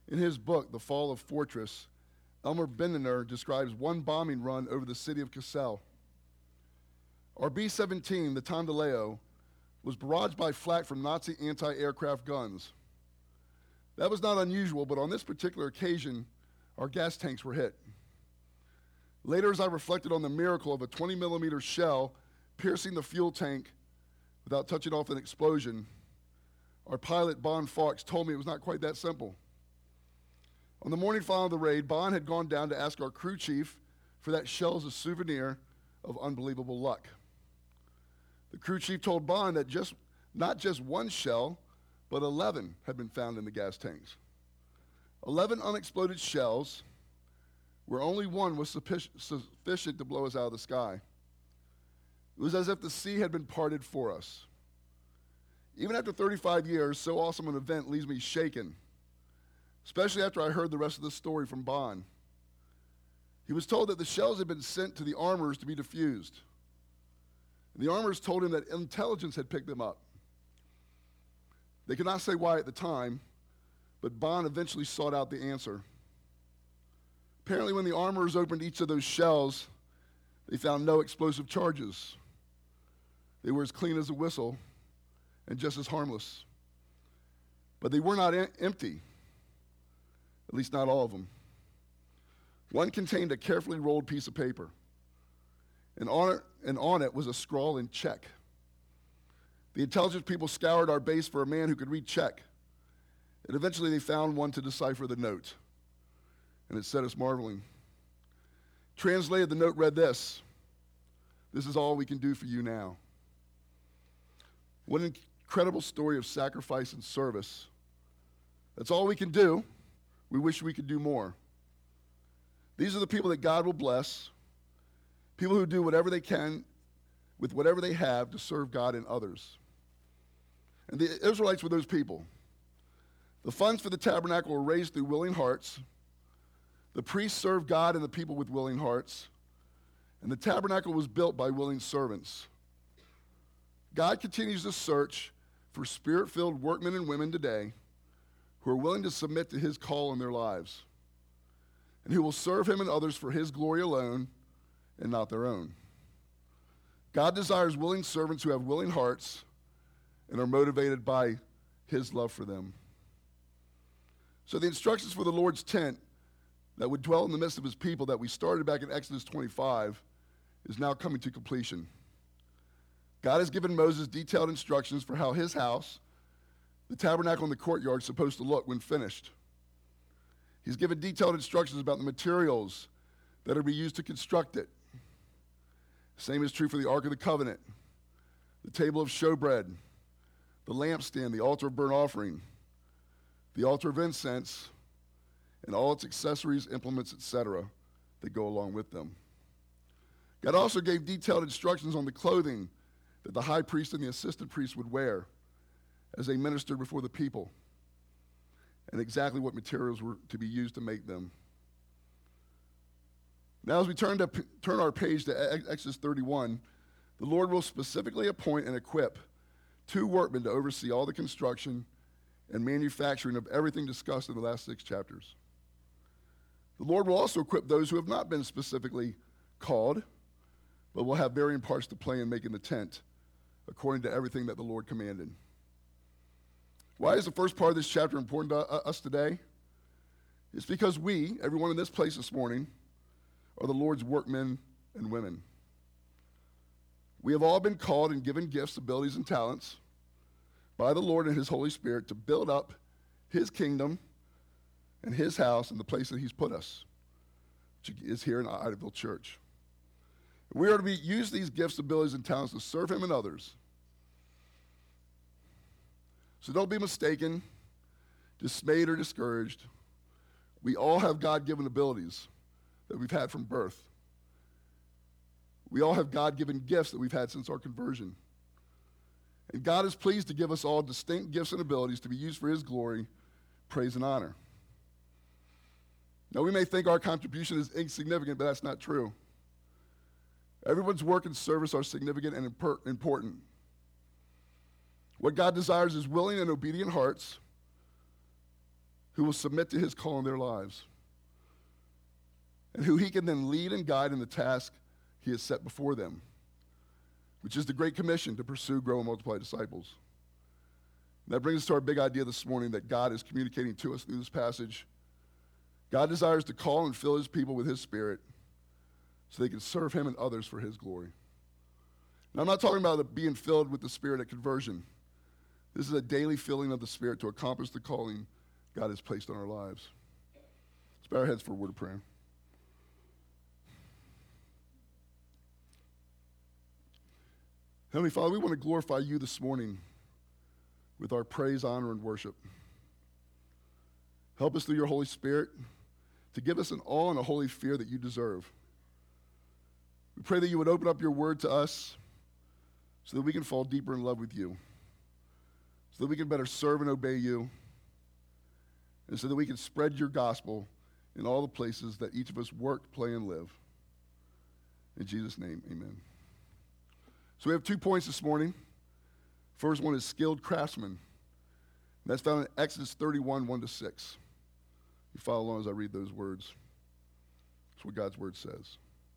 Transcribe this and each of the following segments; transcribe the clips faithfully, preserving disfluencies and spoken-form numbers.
In his book, The Fall of Fortress, Elmer Bindner describes one bombing run over the city of Cassel. Our B seventeen, the Tondileo, was barraged by flak from Nazi anti-aircraft guns. That was not unusual, but on this particular occasion, our gas tanks were hit. Later, as I reflected on the miracle of a twenty millimeter shell piercing the fuel tank without touching off an explosion, our pilot, Bon Fox, told me it was not quite that simple. On the morning following the raid, Bon had gone down to ask our crew chief for that shell as a souvenir of unbelievable luck. The crew chief told Bon that just not just one shell, but eleven had been found in the gas tanks. eleven unexploded shells, where only one was sufficient to blow us out of the sky. It was as if the sea had been parted for us. Even after thirty-five years, so awesome an event leaves me shaken, especially after I heard the rest of the story from Bon. He was told that the shells had been sent to the armorers to be defused. And the armorers told him that intelligence had picked them up. They could not say why at the time, but Bon eventually sought out the answer. Apparently, when the armorers opened each of those shells, they found no explosive charges. They were as clean as a whistle and just as harmless. But they were not em- empty, at least not all of them. One contained a carefully rolled piece of paper, and on it, and on it was a scrawl in Czech. The intelligence people scoured our base for a man who could read Czech, and eventually they found one to decipher the note, and it set us marveling. Translated, the note read this: "This is all we can do for you now." What an incredible story of sacrifice and service. That's all we can do. We wish we could do more. These are the people that God will bless, people who do whatever they can with whatever they have to serve God and others. And the Israelites were those people. The funds for the tabernacle were raised through willing hearts. The priests served God and the people with willing hearts. And the tabernacle was built by willing servants. God continues to search for spirit-filled workmen and women today who are willing to submit to his call in their lives, and who will serve him and others for his glory alone and not their own. God desires willing servants who have willing hearts and are motivated by his love for them. So the instructions for the Lord's tent that would dwell in the midst of his people that we started back in Exodus twenty-five is now coming to completion. God has given Moses detailed instructions for how his house, the tabernacle and the courtyard, is supposed to look when finished. He's given detailed instructions about the materials that are to be used to construct it. Same is true for the Ark of the Covenant, the table of showbread, the lampstand, the altar of burnt offering, the altar of incense, and all its accessories, implements, et cetera that go along with them. God also gave detailed instructions on the clothing that the high priest and the assistant priest would wear as they ministered before the people, and exactly what materials were to be used to make them. Now, as we turn to turn our page to Exodus thirty-one, the Lord will specifically appoint and equip two workmen to oversee all the construction and manufacturing of everything discussed in the last six chapters. The Lord will also equip those who have not been specifically called, but will have varying parts to play in making the tent, according to everything that the Lord commanded. Why is the first part of this chapter important to us today? It's because we, everyone in this place this morning, are the Lord's workmen and women. We have all been called and given gifts, abilities, and talents by the Lord and his Holy Spirit to build up his kingdom and his house in the place that he's put us, which is here in Idaville Church. We are to be, use these gifts, abilities, and talents to serve him and others. So don't be mistaken, dismayed, or discouraged. We all have God-given abilities that we've had from birth. We all have God-given gifts that we've had since our conversion. And God is pleased to give us all distinct gifts and abilities to be used for his glory, praise, and honor. Now, we may think our contribution is insignificant, but that's not true. Everyone's work and service are significant and impor- important. What God desires is willing and obedient hearts who will submit to his call in their lives, and who he can then lead and guide in the task he has set before them, which is the Great Commission to pursue, grow, and multiply disciples. And that brings us to our big idea this morning that God is communicating to us through this passage. God desires to call and fill his people with his Spirit so they can serve him and others for his glory. Now, I'm not talking about being filled with the Spirit at conversion. This is a daily filling of the Spirit to accomplish the calling God has placed on our lives. Let's bow our heads for a word of prayer. Heavenly Father, we want to glorify you this morning with our praise, honor, and worship. Help us through your Holy Spirit to give us an awe and a holy fear that you deserve. We pray that you would open up your word to us so that we can fall deeper in love with you, so that we can better serve and obey you, and so that we can spread your gospel in all the places that each of us work, play, and live. In Jesus' name, amen. So we have two points this morning. First one is skilled craftsman. That's found in Exodus thirty-one, one to six. You follow along as I read those words. That's what God's word says.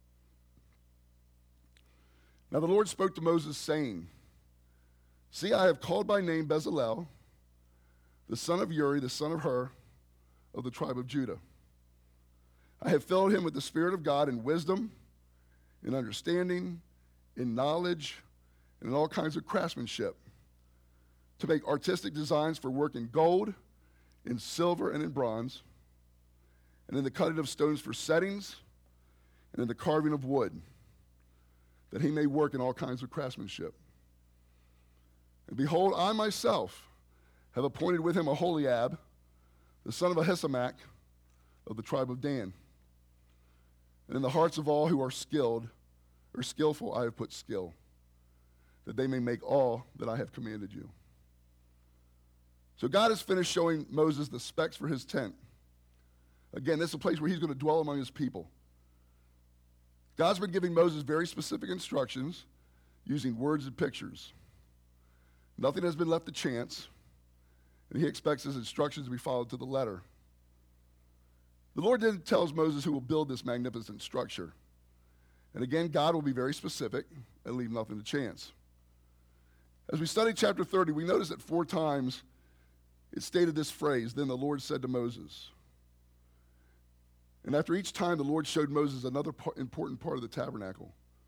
Now the Lord spoke to Moses, saying, See, I have called by name Bezalel, the son of Uri, the son of Hur, of the tribe of Judah. I have filled him with the Spirit of God in wisdom, in understanding, in knowledge, and in all kinds of craftsmanship, to make artistic designs for work in gold, in silver, and in bronze, and in the cutting of stones for settings, and in the carving of wood, that he may work in all kinds of craftsmanship. And behold, I myself have appointed with him Aholiab, the son of Ahisamach, of the tribe of Dan. And in the hearts of all who are skilled, or skillful, I have put skill, that they may make all that I have commanded you. So God has finished showing Moses the specs for his tent. Again, this is a place where he's going to dwell among his people. God's been giving Moses very specific instructions using words and pictures. Nothing has been left to chance, and he expects his instructions to be followed to the letter. The Lord then tells Moses who will build this magnificent structure. And again, God will be very specific and leave nothing to chance. As we study chapter thirty, we notice that four times it stated this phrase, then the Lord said to Moses. And after each time, the Lord showed Moses another part, important part of the tabernacle.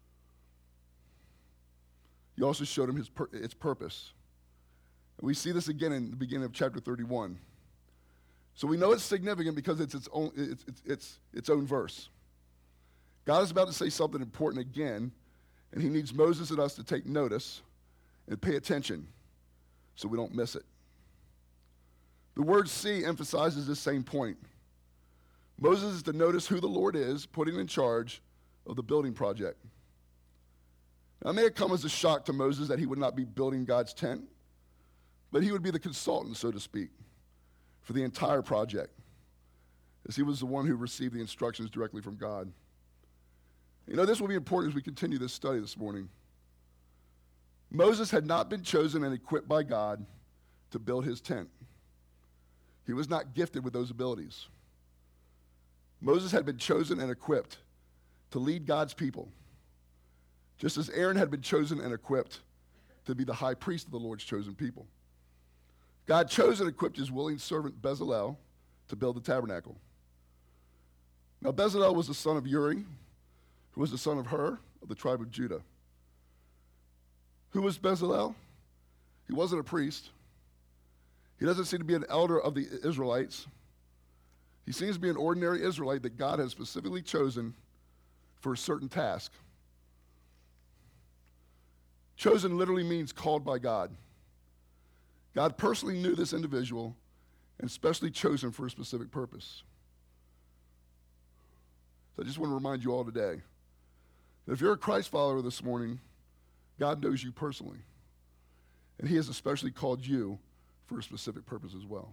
He also showed him his pur- its purpose. And we see this again in the beginning of chapter thirty-one. So we know it's significant because it's its own, it's, it's, it's, its own verse. God is about to say something important again, and he needs Moses and us to take notice and pay attention so we don't miss it. The word see emphasizes this same point. Moses is to notice who the Lord is putting in charge of the building project. Now, it may have come as a shock to Moses that he would not be building God's tent, but he would be the consultant, so to speak, for the entire project, as he was the one who received the instructions directly from God. You know, this will be important as we continue this study this morning. Moses had not been chosen and equipped by God to build his tent. He was not gifted with those abilities. Moses had been chosen and equipped to lead God's people, just as Aaron had been chosen and equipped to be the high priest of the Lord's chosen people. God chose and equipped his willing servant Bezalel to build the tabernacle. Now, Bezalel was the son of Uri, who was the son of Hur, of the tribe of Judah. Who was Bezalel? He wasn't a priest. He doesn't seem to be an elder of the Israelites. He seems to be an ordinary Israelite that God has specifically chosen for a certain task. Chosen literally means called by God. God personally knew this individual and specially chose him for a specific purpose. So I just want to remind you all today that if you're a Christ follower this morning, God knows you personally. And he has especially called you for a specific purpose as well.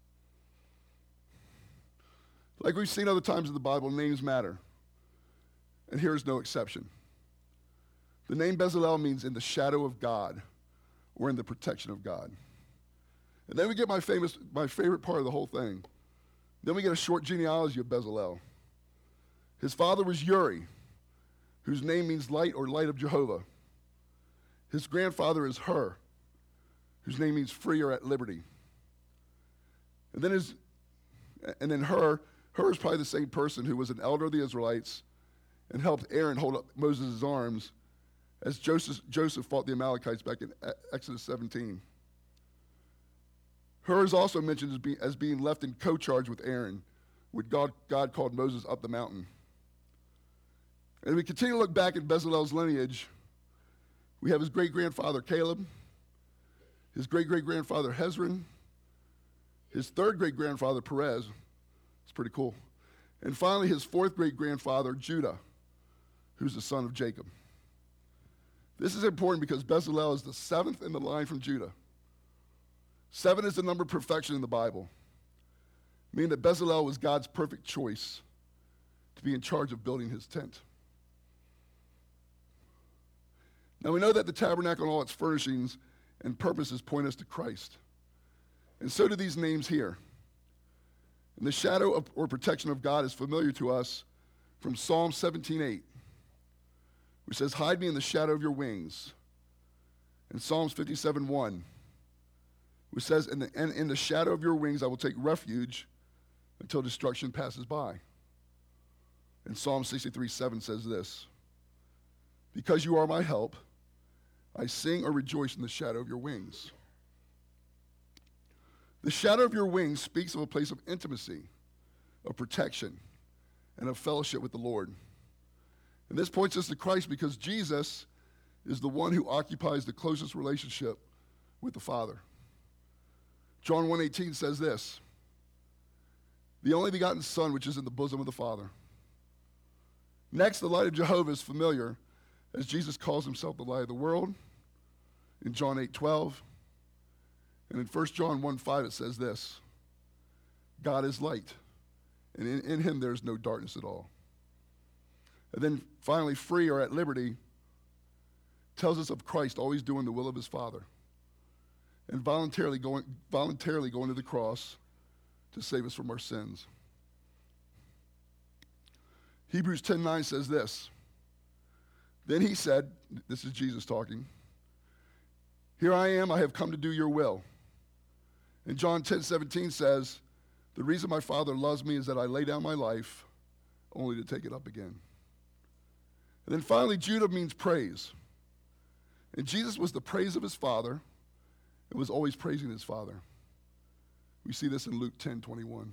Like we've seen other times in the Bible, names matter. And here is no exception. The name Bezalel means in the shadow of God or in the protection of God. And then we get my famous, my favorite part of the whole thing. Then we get a short genealogy of Bezalel. His father was Uri, whose name means light or light of Jehovah. His grandfather is Hur, whose name means free or at liberty. And then his, and then Hur, Hur is probably the same person who was an elder of the Israelites and helped Aaron hold up Moses' arms as Joseph, Joseph fought the Amalekites back in Exodus seventeen. Hur is also mentioned as, be, as being left in co-charge with Aaron when God, God called Moses up the mountain. And we continue to look back at Bezalel's lineage. We have his great-grandfather Caleb, his great-great-grandfather Hezron, his third great-grandfather Perez. It's pretty cool. And finally, his fourth great-grandfather Judah, who's the son of Jacob. This is important because Bezalel is the seventh in the line from Judah. Seven is the number of perfection in the Bible, meaning that Bezalel was God's perfect choice to be in charge of building his tent. Now we know that the tabernacle and all its furnishings and purposes point us to Christ. And so do these names here. And the shadow of, or protection of God is familiar to us from Psalm seventeen eight, which says, "Hide me in the shadow of your wings." And Psalms fifty-seven one, which says, in the, in, in the shadow of your wings I will take refuge until destruction passes by. And Psalm sixty-three seven says this, "Because you are my help, I sing or rejoice in the shadow of your wings." The shadow of your wings speaks of a place of intimacy, of protection, and of fellowship with the Lord. And this points us to Christ because Jesus is the one who occupies the closest relationship with the Father. John one eighteen says this, "The only begotten Son which is in the bosom of the Father." Next, the light of Jehovah is familiar as Jesus calls himself the light of the world in John eight twelve. And in First John one five it says this, "God is light, and in, in him there is no darkness at all." And then finally, free or at liberty tells us of Christ always doing the will of his Father and voluntarily going, voluntarily going to the cross to save us from our sins. Hebrews ten nine says this, "Then he said," this is Jesus talking, "Here I am, I have come to do your will." And John ten seventeen says, "The reason my Father loves me is that I lay down my life only to take it up again." And then finally, Judah means praise. And Jesus was the praise of his Father and was always praising his Father. We see this in Luke ten twenty-one.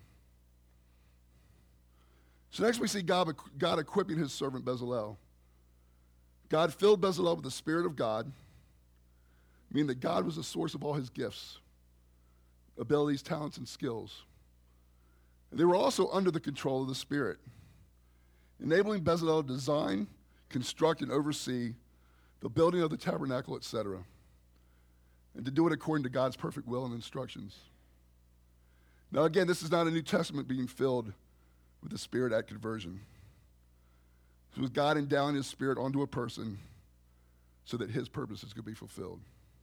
So next we see God, God equipping his servant Bezalel. God filled Bezalel with the Spirit of God, meaning that God was the source of all his gifts, abilities, talents, and skills. And they were also under the control of the Spirit, enabling Bezalel to design, construct, and oversee the building of the tabernacle, et cetera, and to do it according to God's perfect will and instructions. Now again, this is not a New Testament being filled with the Spirit at conversion. This was God endowing his Spirit onto a person so that his purposes could be fulfilled.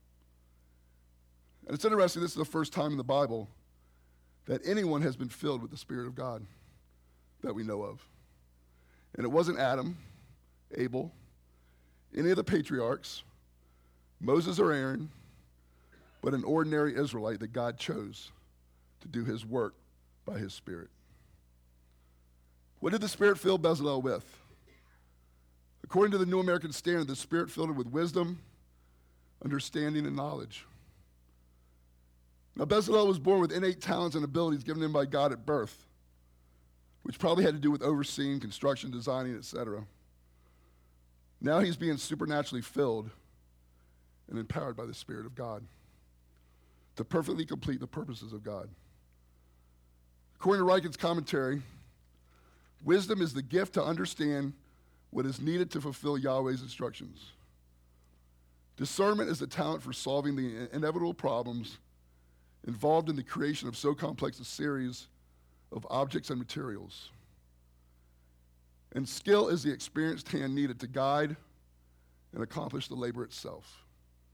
And it's interesting, this is the first time in the Bible that anyone has been filled with the Spirit of God that we know of. And it wasn't Adam, Abel, any of the patriarchs, Moses or Aaron, but an ordinary Israelite that God chose to do his work by his Spirit. What did the Spirit fill Bezalel with? According to the New American Standard, the Spirit filled him with wisdom, understanding, and knowledge. Now, Bezalel was born with innate talents and abilities given him by God at birth, which probably had to do with overseeing, construction, designing, et cetera. Now he's being supernaturally filled and empowered by the Spirit of God to perfectly complete the purposes of God. According to Ryken's commentary, wisdom is the gift to understand what is needed to fulfill Yahweh's instructions. Discernment is the talent for solving the inevitable problems involved in the creation of so complex a series of objects and materials. And skill is the experienced hand needed to guide and accomplish the labor itself.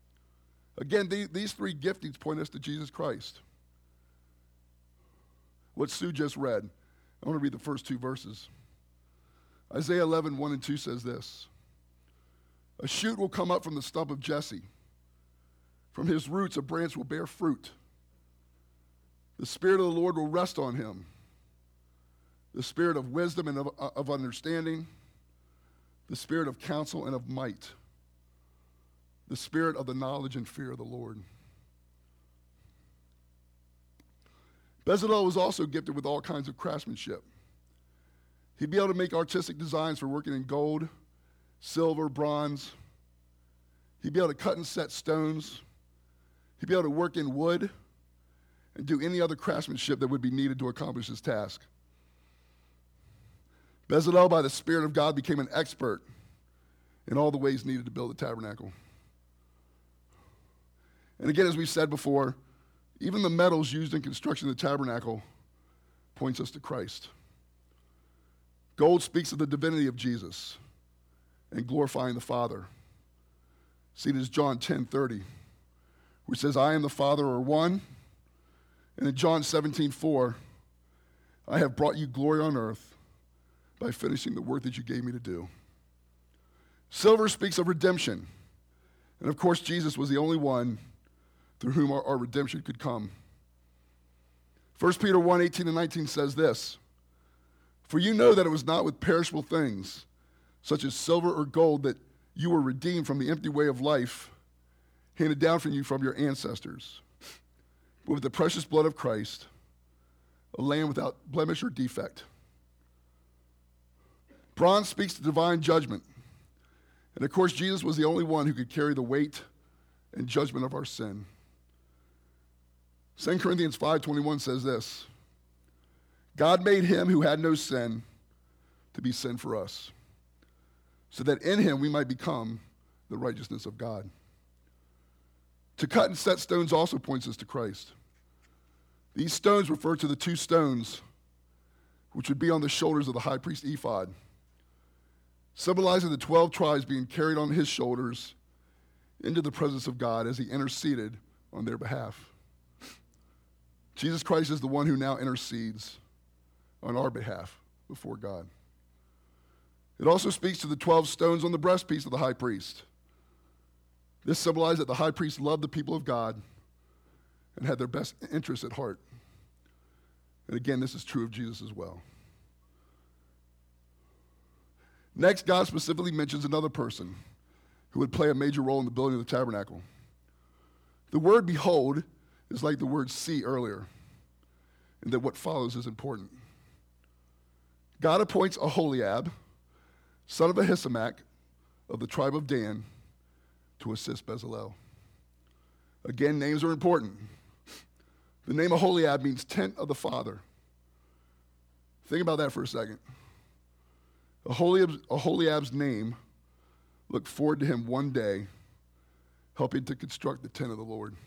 Again, the, these three giftings point us to Jesus Christ. what Sue just read. I want to read the first two verses. Isaiah eleven, one and two says this. A shoot will come up from the stump of Jesse. From his roots a branch will bear fruit. The Spirit of the Lord will rest on him. The Spirit of wisdom and of, of understanding. The Spirit of counsel and of might. The Spirit of the knowledge and fear of the Lord. Bezalel was also gifted with all kinds of craftsmanship. He'd be able to make artistic designs for working in gold, silver, bronze. He'd be able to cut and set stones. He'd be able to work in wood and do any other craftsmanship that would be needed to accomplish his task. Bezalel, by the Spirit of God, became an expert in all the ways needed to build the tabernacle. And again, as we said before, even the metals used in construction of the tabernacle points us to Christ. Gold speaks of the divinity of Jesus and glorifying the Father. Seen as John ten thirty, which says, I and the Father are one. And in John seventeen four, I have brought you glory on earth by finishing the work that you gave me to do. Silver speaks of redemption. And of course, Jesus was the only one through whom our, our redemption could come. First Peter one, eighteen and nineteen says this, for you know that it was not with perishable things, such as silver or gold, that you were redeemed from the empty way of life handed down from you from your ancestors, but with the precious blood of Christ, a lamb without blemish or defect. Bronze speaks to divine judgment. And of course, Jesus was the only one who could carry the weight and judgment of our sin. Second Corinthians five twenty-one says this, God made him who had no sin to be sin for us, so that in him we might become the righteousness of God. To cut and set stones also points us to Christ. These stones refer to the two stones which would be on the shoulders of the high priest ephod, symbolizing the twelve tribes being carried on his shoulders into the presence of God as he interceded on their behalf. Jesus Christ is the one who now intercedes on our behalf before God. It also speaks to the twelve stones on the breastpiece of the high priest. This symbolized that the high priest loved the people of God and had their best interests at heart. And again, this is true of Jesus as well. Next, God specifically mentions another person who would play a major role in the building of the tabernacle. The word behold is like the word see earlier, and that what follows is important. God appoints Aholiab, son of Ahisamach, of the tribe of Dan, to assist Bezalel. Again, names are important. The name Aholiab means tent of the Father. Think about that for a second. Aholiab's, Aholiab's name looked forward to him one day helping to construct the tent of the Lord.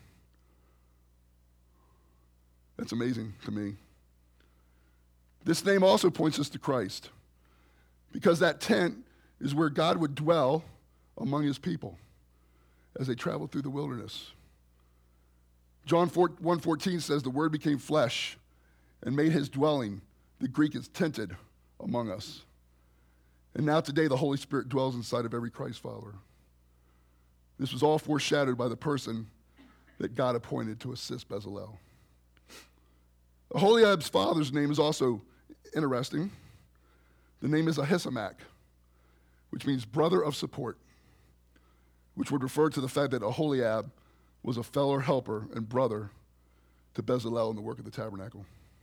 That's amazing to me. This name also points us to Christ, because that tent is where God would dwell among his people as they traveled through the wilderness. John one fourteen says, the Word became flesh and made his dwelling, the Greek is tented, among us. And now today the Holy Spirit dwells inside of every Christ follower. This was all foreshadowed by the person that God appointed to assist Bezalel. Aholiab's father's name is also interesting. The name is Ahisamach, which means brother of support, which would refer to the fact that Aholiab was a fellow helper and brother to Bezalel in the work of the tabernacle.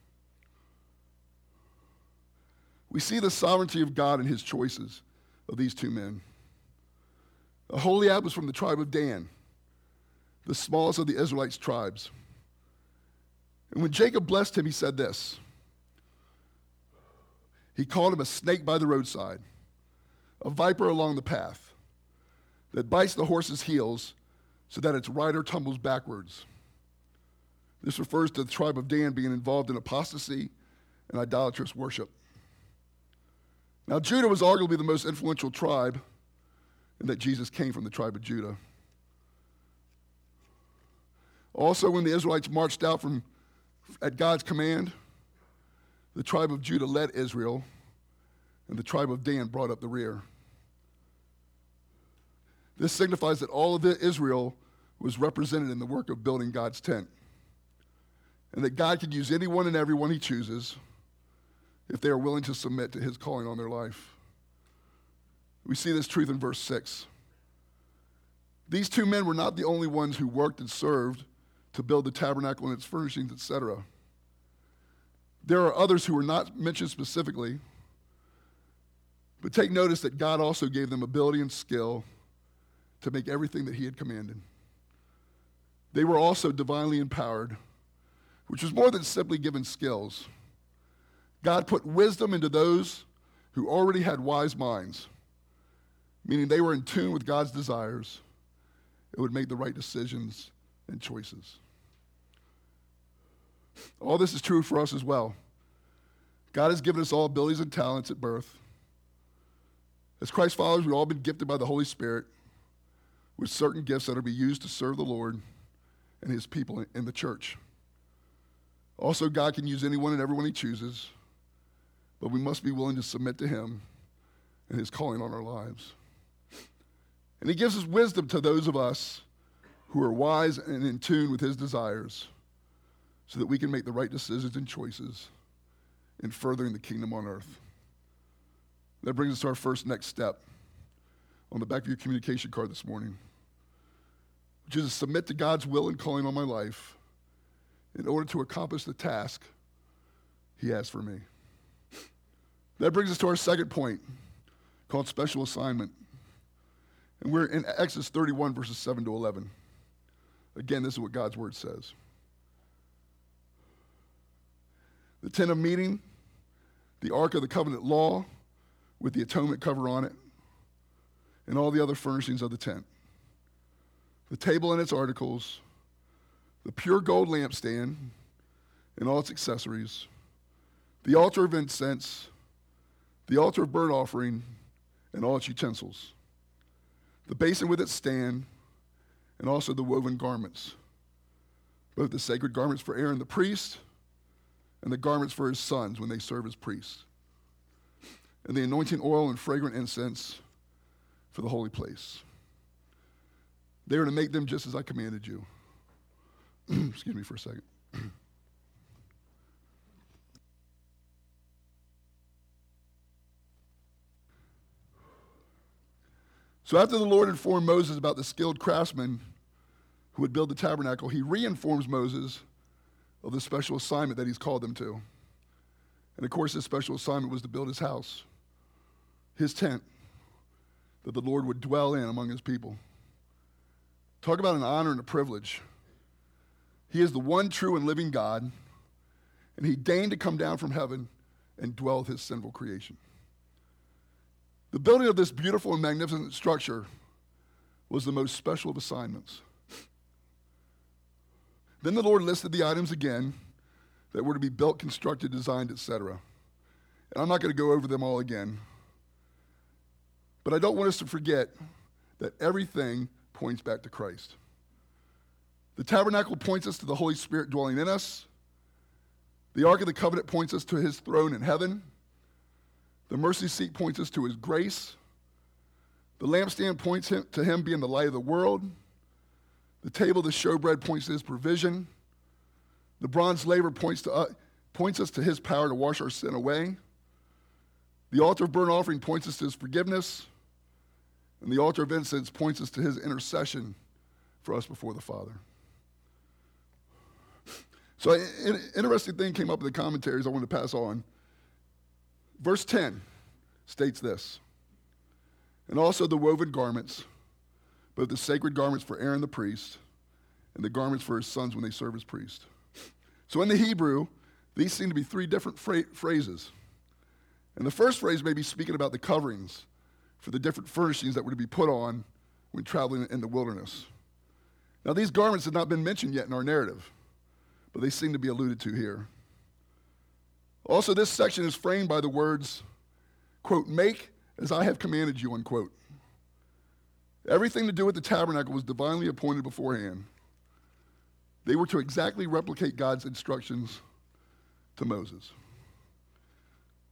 We see the sovereignty of God in his choices of these two men. Aholiab was from the tribe of Dan, the smallest of the Israelites' tribes. And when Jacob blessed him, he said this. He called him a snake by the roadside, a viper along the path, that bites the horse's heels so that its rider tumbles backwards. This refers to the tribe of Dan being involved in apostasy and idolatrous worship. Now, Judah was arguably the most influential tribe in that Jesus came from the tribe of Judah. Also, when the Israelites marched out from at God's command the tribe of Judah led Israel, and the tribe of Dan brought up the rear. This signifies that all of Israel was represented in the work of building God's tent, and that God can use anyone and everyone he chooses if they are willing to submit to his calling on their life. We see this truth in verse six. These two men were not the only ones who worked and served to build the tabernacle and its furnishings, et cetera. There are others who are not mentioned specifically, but take notice that God also gave them ability and skill to make everything that he had commanded. They were also divinely empowered, which was more than simply given skills. God put wisdom into those who already had wise minds, meaning they were in tune with God's desires and would make the right decisions and choices. All this is true for us as well. God has given us all abilities and talents at birth. As Christ followers, we've all been gifted by the Holy Spirit with certain gifts that are to be used to serve the Lord and his people in the church. Also, God can use anyone and everyone he chooses, but we must be willing to submit to him and his calling on our lives. And he gives us wisdom to those of us who are wise and in tune with his desires so that we can make the right decisions and choices in furthering the kingdom on earth. That brings us to our first next step on the back of your communication card this morning, which is to submit to God's will and calling on my life in order to accomplish the task he has for me. That brings us to our second point, called special assignment. And we're in Exodus thirty-one, verses seven to eleven. Again, this is what God's word says. The tent of meeting, the ark of the covenant law with the atonement cover on it, and all the other furnishings of the tent. The table and its articles, the pure gold lampstand and all its accessories, the altar of incense, the altar of burnt offering and all its utensils, the basin with its stand, and also the woven garments, both the sacred garments for Aaron the priest and the garments for his sons when they serve as priests, and the anointing oil and fragrant incense for the holy place. They are to make them just as I commanded you. Excuse me for a second. So after the Lord informed Moses about the skilled craftsmen who would build the tabernacle, he reinforms Moses of the special assignment that he's called them to. And of course, his special assignment was to build his house, his tent, that the Lord would dwell in among his people. Talk about an honor and a privilege. He is the one true and living God, and he deigned to come down from heaven and dwell with his sinful creation. The building of this beautiful and magnificent structure was the most special of assignments. Then the Lord listed the items again that were to be built, constructed, designed, et cetera. And I'm not going to go over them all again. But I don't want us to forget that everything points back to Christ. The tabernacle points us to the Holy Spirit dwelling in us. The Ark of the Covenant points us to his throne in heaven. The mercy seat points us to his grace. The lampstand points him to him being the light of the world. The table, the showbread, points to his provision. The bronze laver points to uh, points us to his power to wash our sin away. The altar of burnt offering points us to his forgiveness. And the altar of incense points us to his intercession for us before the Father. So an interesting thing came up in the commentaries I want to pass on. Verse ten states this, and also the woven garments, both the sacred garments for Aaron the priest and the garments for his sons when they serve as priests. So in the Hebrew, these seem to be three different fra- phrases. And the first phrase may be speaking about the coverings for the different furnishings that were to be put on when traveling in the wilderness. Now these garments have not been mentioned yet in our narrative, but they seem to be alluded to here. Also, this section is framed by the words, quote, make as I have commanded you, unquote. Everything to do with the tabernacle was divinely appointed beforehand. They were to exactly replicate God's instructions to Moses.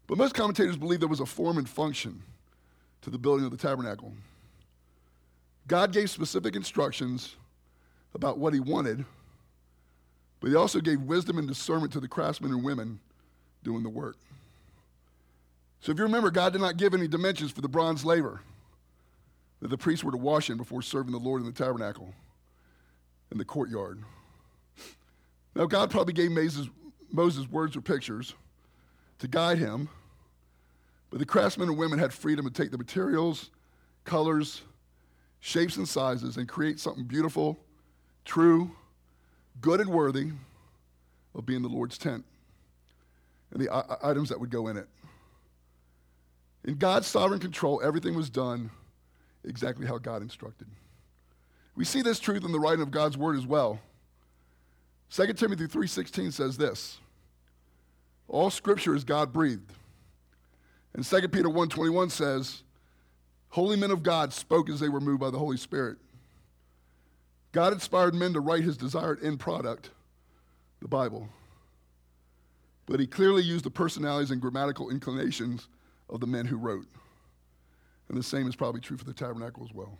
But most commentators believe there was a form and function to the building of the tabernacle. God gave specific instructions about what he wanted, but he also gave wisdom and discernment to the craftsmen and women doing the work. So if you remember, God did not give any dimensions for the bronze laver that the priests were to wash in before serving the Lord in the tabernacle in the courtyard. Now, God probably gave Moses, Moses words or pictures to guide him, but the craftsmen and women had freedom to take the materials, colors, shapes, and sizes and create something beautiful, true, good, and worthy of being the Lord's tent and the I- items that would go in it. In God's sovereign control, everything was done exactly how God instructed. We see this truth in the writing of God's word as well. Second Timothy three sixteen says this, all scripture is God-breathed. And Second Peter one twenty-one says, holy men of God spoke as they were moved by the Holy Spirit. God inspired men to write his desired end product, the Bible. But he clearly used the personalities and grammatical inclinations of the men who wrote. And the same is probably true for the tabernacle as well.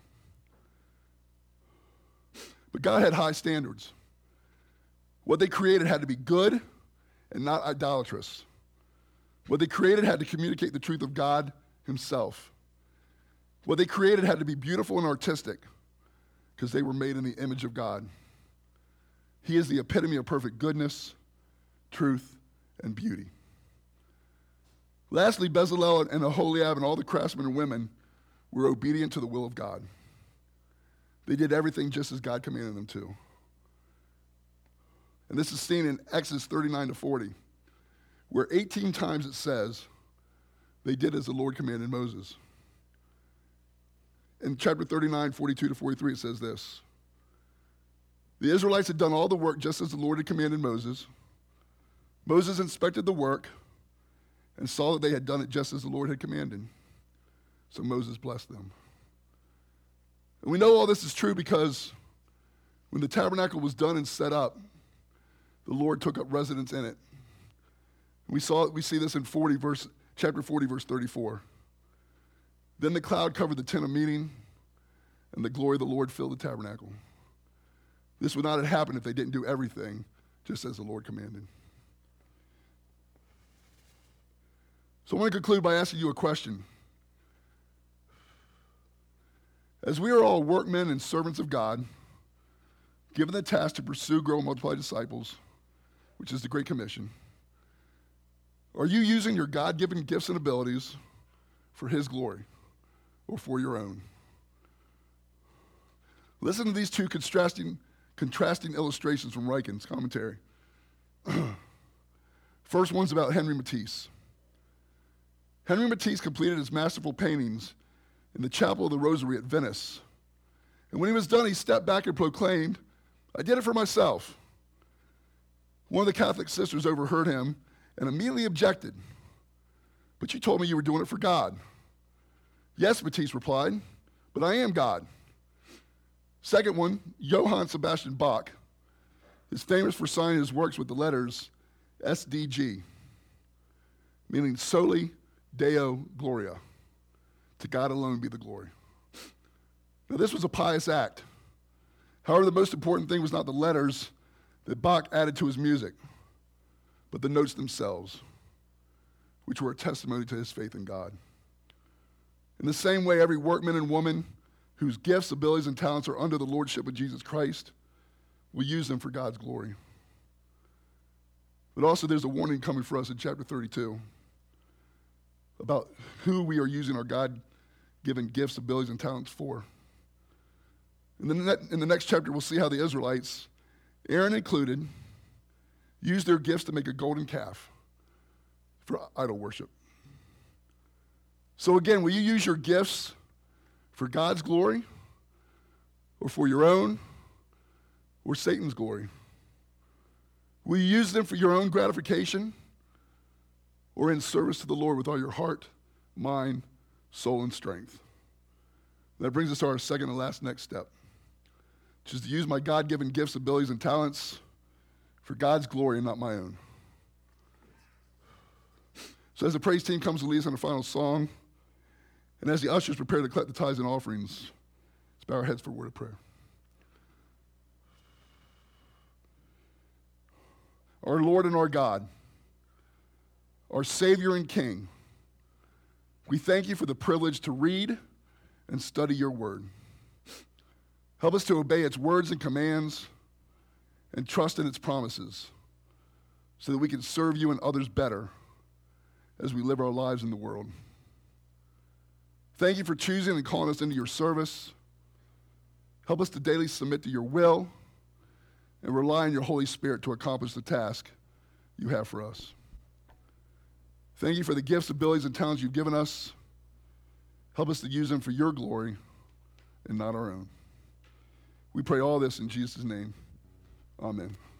But God had high standards. What they created had to be good and not idolatrous. What they created had to communicate the truth of God himself. What they created had to be beautiful and artistic because they were made in the image of God. He is the epitome of perfect goodness, truth, and beauty. Lastly, Bezalel and Aholiab and all the craftsmen and women were obedient to the will of God. They did everything just as God commanded them to. And this is seen in Exodus thirty-nine to forty, where eighteen times it says they did as the Lord commanded Moses. In chapter thirty-nine, forty-two to forty-three, it says this. The Israelites had done all the work just as the Lord had commanded Moses. Moses inspected the work and saw that they had done it just as the Lord had commanded. So Moses blessed them. And we know all this is true because when the tabernacle was done and set up, the Lord took up residence in it. We saw we see this in forty verse, chapter forty, verse thirty-four. Then the cloud covered the tent of meeting, and the glory of the Lord filled the tabernacle. This would not have happened if they didn't do everything just as the Lord commanded. So I want to conclude by asking you a question. As we are all workmen and servants of God, given the task to pursue, grow, and multiply disciples, which is the Great Commission, are you using your God-given gifts and abilities for his glory or for your own? Listen to these two contrasting, contrasting illustrations from Ryken's commentary. First one's about Henry Matisse. Henry Matisse completed his masterful paintings in the Chapel of the Rosary at Venice. And when he was done, he stepped back and proclaimed, I did it for myself. One of the Catholic sisters overheard him and immediately objected. But you told me you were doing it for God. Yes, Matisse replied, but I am God. Second one, Johann Sebastian Bach is famous for signing his works with the letters S D G, meaning Soli Deo Gloria. To God alone be the glory. Now, this was a pious act. However, the most important thing was not the letters that Bach added to his music, but the notes themselves, which were a testimony to his faith in God. In the same way, every workman and woman whose gifts, abilities, and talents are under the lordship of Jesus Christ will use them for God's glory. But also, there's a warning coming for us in chapter thirty-two about who we are using our God-given gifts, abilities, and talents for. In the, ne- in the next chapter, we'll see how the Israelites, Aaron included, used their gifts to make a golden calf for idol worship. So again, will you use your gifts for God's glory or for your own or Satan's glory? Will you use them for your own gratification or in service to the Lord with all your heart, mind, soul, and strength? That brings us to our second and last next step, which is to use my God-given gifts, abilities, and talents for God's glory and not my own. So as the praise team comes to lead us in the final song, and as the ushers prepare to collect the tithes and offerings, let's bow our heads for a word of prayer. Our Lord and our God, our Savior and King, we thank you for the privilege to read and study your word. Help us to obey its words and commands and trust in its promises so that we can serve you and others better as we live our lives in the world. Thank you for choosing and calling us into your service. Help us to daily submit to your will and rely on your Holy Spirit to accomplish the task you have for us. Thank you for the gifts, abilities, and talents you've given us. Help us to use them for your glory and not our own. We pray all this in Jesus' name. Amen.